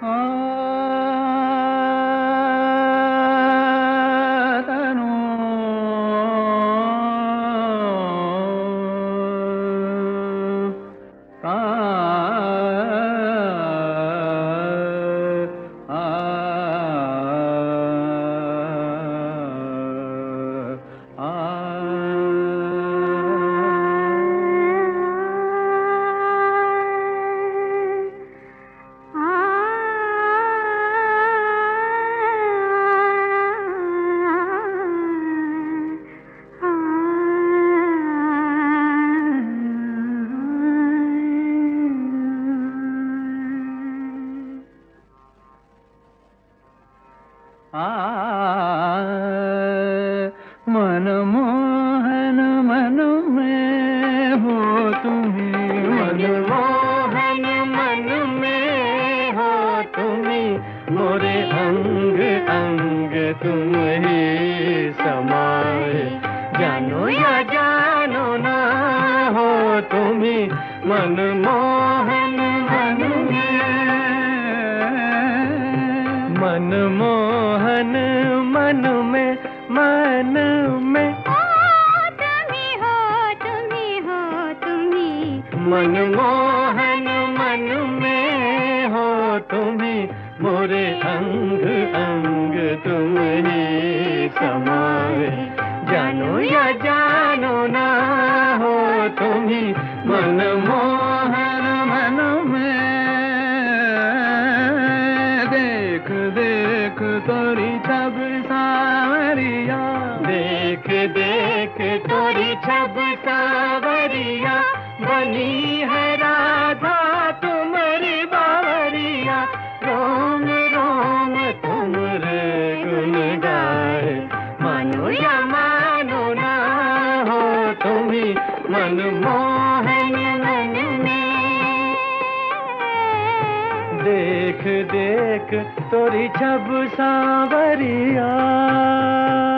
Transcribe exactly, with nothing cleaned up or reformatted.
तनु आ आ मनमोहन मन में हो तुम्हें, मनमोहन मन में हो तुम्हें, मोरे अंग अंग तुम ही समाए, जानो या जानो ना हो तुम्हें, मनमोहन मन में, मनमोहन मन में, मन में तुम्ही हो, तुम्ही हो, तुम्ही, मनमोहन मन में हो तुम्ही, मोरे अंग अंग तुम ही समाए, जानो या जानो ना हो तुम्ही, मनमोहन मन में। देख देख तोरी छब सावरिया, देख देख तोरी छब सावरिया, बनी है राधा तुम्हारी बावरिया, रोम रोम तुमरे गुन गाए, मानो या मानो ना हो तुम्ही, मनमोहन मन में। देख देख तोरी छब सावरिया।